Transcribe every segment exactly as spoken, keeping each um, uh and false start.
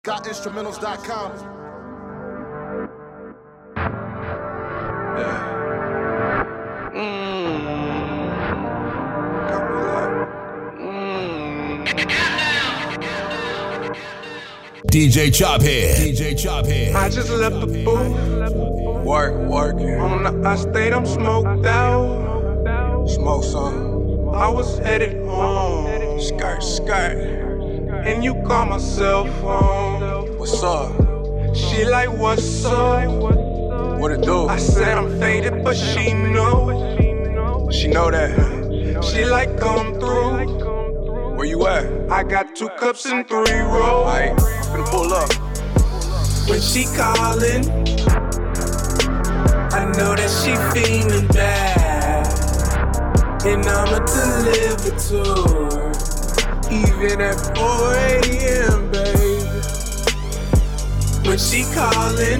got instrumentals dot com. Yeah. Mmm. D J Chophead. D J Chophead. I just left the booth. Work, working. On the I stayed, I'm smoked out. Smoke some. I was headed home. Skirt, skirt. And you call my cell phone. What's up? She like, what's up? What it do? I said I'm faded, but she know. She know that. She like, come through. Where you at? I got two cups and three rolls. Aight, I'm finna pull up. When she callin', I know that she feelin' bad, and I'ma deliver to her, even at four a.m., baby. When she callin',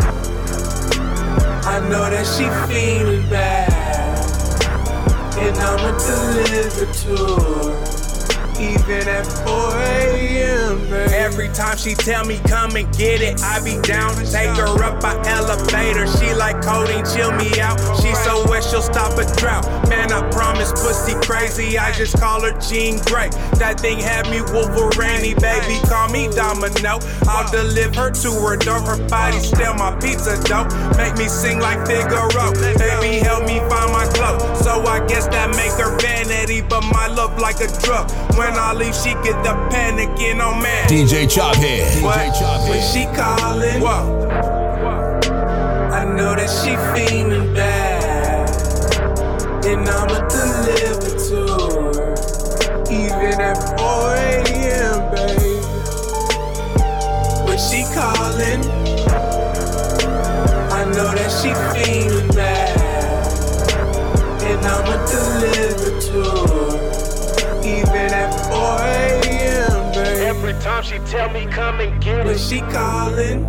I know that she feelin' bad, and I'ma deliver to her, even at four a.m., baby. Every time she tell me come and get it, I be down. Take her up by elevator. She like codeine, chill me out. She so wet, she'll stop a drought. Man, I promise, pussy crazy. I just call her Jean Grey. That thing had me Wolverine, baby. Call me Domino. I'll deliver her to her door. Her body still my pizza dough. Make me sing like Figaro. Baby, help me find my glow. So I guess that make her vanity, but my love like a drug. When I leave, she get the panicking on man. D J Chophead. D J Chophead. When she callin', whoa, I know that she feelin' bad, and I'ma deliver to her, even at four a.m., baby. When she callin', I know that she feelin' bad, and I'ma deliver to her, even at four a.m., baby. Every time she tell me come and get it. When she callin',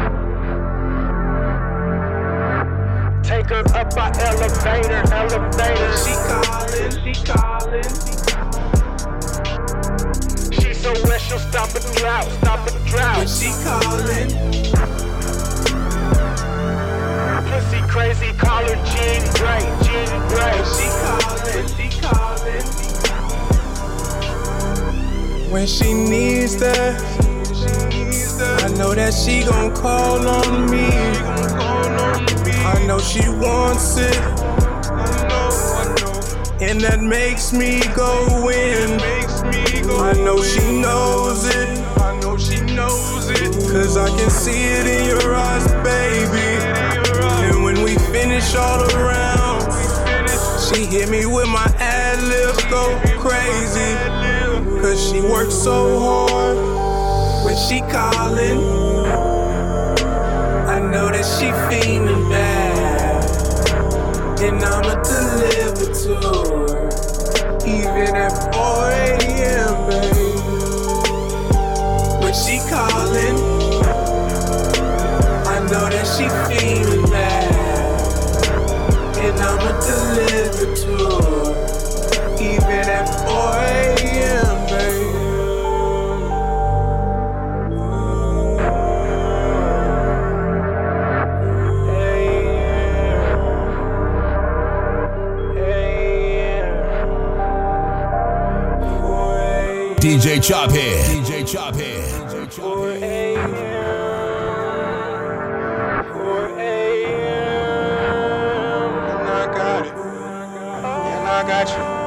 take her up by elevator, elevator. she callin', she callin'. She so wet she'll stop a drought, stop a drought. When she callin', Pussy crazy, call her Jean Grey, Jean Grey. she callin', she callin'. When she needs that, I know that she gon' call on me. I know she wants it, and that makes me go in. I know she knows it, cause I can see it in your eyes, baby. And when we finish all the rounds, she hit me with my ad-libs, go crazy, cause she works so hard. When she callin', I know that she feelin' bad, and I'ma deliver to her, even at four a.m., baby. When she callin', I know that she feelin' bad, and I'ma deliver to her, even at four a.m., baby. D J Chophead. D J Chophead. four a.m. four a.m. And I got it. And I got you.